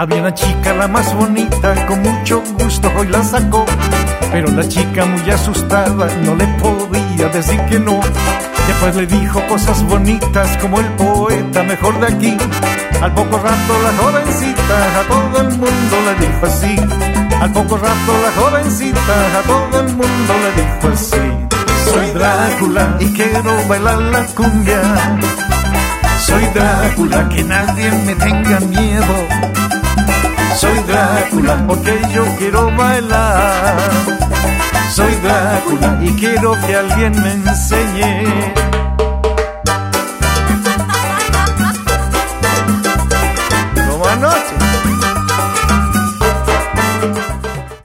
Había una chica, la más bonita, con mucho gusto hoy la sacó. Pero la chica muy asustada no le podía decir que no. Después le dijo cosas bonitas como el poeta mejor de aquí. Al poco rato la jovencita a todo el mundo le dijo así. Al poco rato la jovencita a todo el mundo le dijo así. Soy Drácula y quiero bailar la cumbia. Soy Drácula, que nadie me tenga miedo. Soy Drácula porque yo quiero bailar. Soy Drácula y quiero que alguien me enseñe.